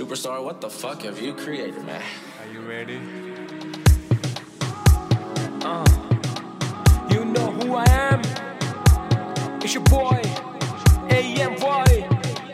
Superstar, what the fuck have you created, man? Are you ready? You know who I am. It's your boy, AMY.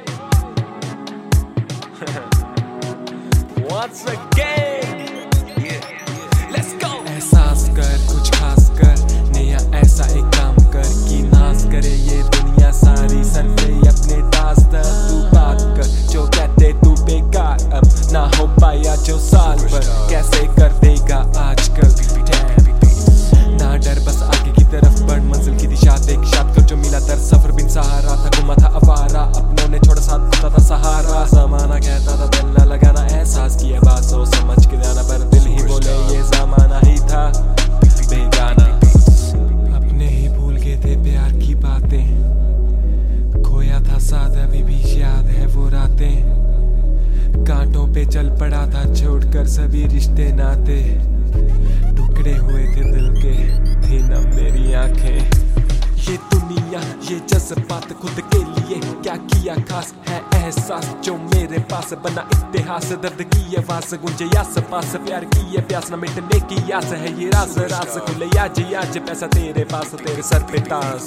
Once again, let's go. एहसास कर कुछ खास कर, नया ऐसा एक काम कर कि नाज करे ये दुनिया सारी। सर पे अपने ताज दर तू बात कर, जो कहते तू बेकार अब ना हो पाया जो साल भर, कैसे कर देगा आजकल। ना डर बस आगे की तरफ बढ़, मंजिल की दिशा देख, शाद कर जो मिला दर सफर बिन सहारा था, घुमा था आवारा, अपनों ने छोड़ा साथ खुदा था सहारा। जमाना कहता था दिल न लगाना, एहसास किया बात सोच समझ के जाना, पर दिल ही बोले ये जमाना ही था बेगाना। अपने ही भूल गए थे प्यार की बातें, खोया था साथ अभी भी याद है वो रातें। कांटों पे चल पड़ा था छोड़कर सभी रिश्ते नाते, टुकड़े हुए थे दिल के, थी न मेरी आंखें। ये दुनिया ये जज्बात खुद के लिए क्या किया खास है एहसास, जो मेरे पास बना इतिहास। दर्द की आवाज गूंजे आस पास, प्यार की ये प्यास न मिटने की आस है, ये राज राज खुले आज पैसा तेरे पास, तेरे सर पे तास।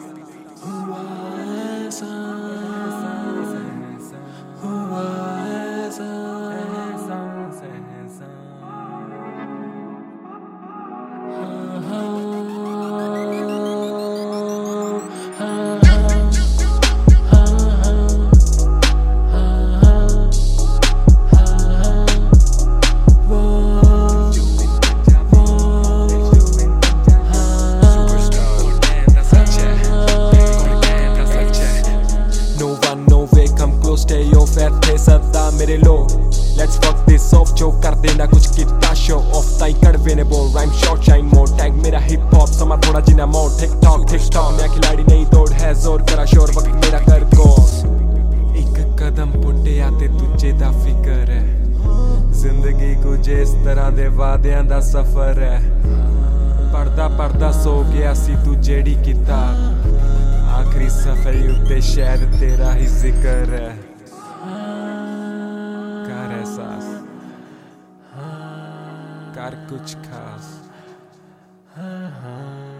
Stay off थे सदा मेरे लोग, let's fuck this off, जो कर देना कुछ कितना शो ऑफ। ताई कड़वे ने बोल rhyme short shine mode, tag मेरा हिप हॉप समा थोड़ा जीना मोड। टिक टॉक मैं खिलाड़ी नहीं दौड़ है जोर करा शोर, वक्त मेरा कर गो। एक कदम पुट्टे आते तुझे दा फिकर है, जिंदगी कुछ इस तरह दे वादियां दा सफर है। पढ़दा पढ़दा सो गया सी तू जेड़ी किताब, आखिरी सफर उत्ते शायद तेरा ही जिक्र है। कर एहसास कर कुछ खास।